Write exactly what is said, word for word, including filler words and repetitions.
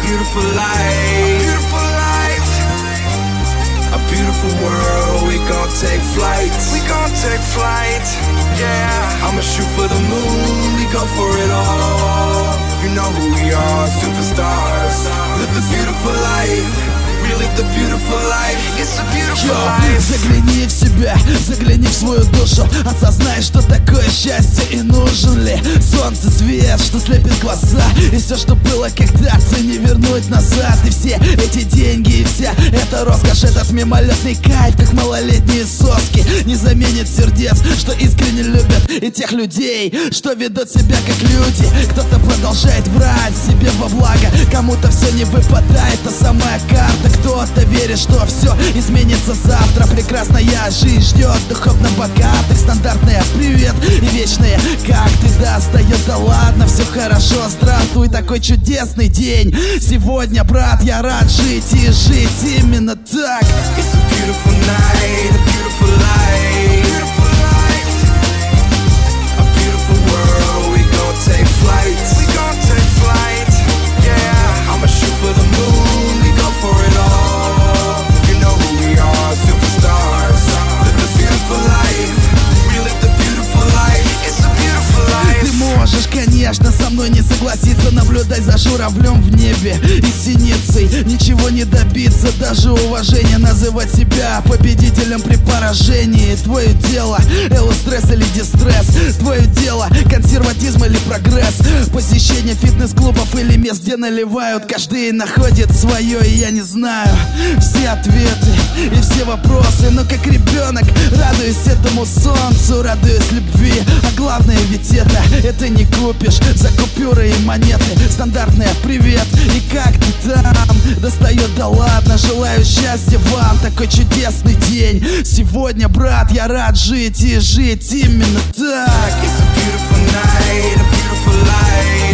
beautiful life, beautiful life, a beautiful world. We gon' take flight, we gon' take flight. Yeah, I'ma shoot for the moon. We go for it all. You know who we are, superstars. Live the beautiful life. We live the beautiful life. It's a beautiful Yo, life. загляни в себя, загляни в свою душу. Осознай, что такое счастье и нужен ли солнце, свет, что слепит глаза. И все, что было когда-то, не вернуть назад. И все эти деньги, и вся эта роскошь, этот мимолетный кайф, как малолетние соски, не заменит сердец, что искренне любят, и тех людей, что ведут себя как люди. Кто-то продолжает врать себе во благо, кому-то все не выпадает, та самая карта. Кто-то верит, что все изменится завтра. Прекрасная жизнь ждет духовно богатых. Стандартная привет и вечные как ты достает. Да ладно, все хорошо, здравствуй, такой чудесный день. Сегодня, брат, я рад жить и жить именно так. It's a beautiful night, a beautiful life, beautiful life, a beautiful world. We gon' take flight, we gon' take flight. Yeah, I'ma shoot for the moon. We go for it all. You know who we are, superstars. Live the beautiful life. We live the beautiful life. It's a beautiful life. Ты можешь, конечно, со мной не согласиться. Наблюдай за журавлем в небе и синицей. Ничего не добиться, даже уважения. Называть себя победителем при поражении. Твое дело, эустресс или дистресс. Твое дело, консерватизм или прогресс. Посещение фитнес-клубов или мест, где наливают. Каждый находит свое, и я не знаю все ответы и все вопросы. Но как ребенок радуюсь этому солнцу, радуюсь любви. А главное ведь это, это не купишь за купюры и монеты. Стандартная привет, и как ты там? Достает, да ладно, желаю счастья вам. Такой чудесный день сегодня, брат, я рад жить и жить именно так. It's a beautiful night, a beautiful life.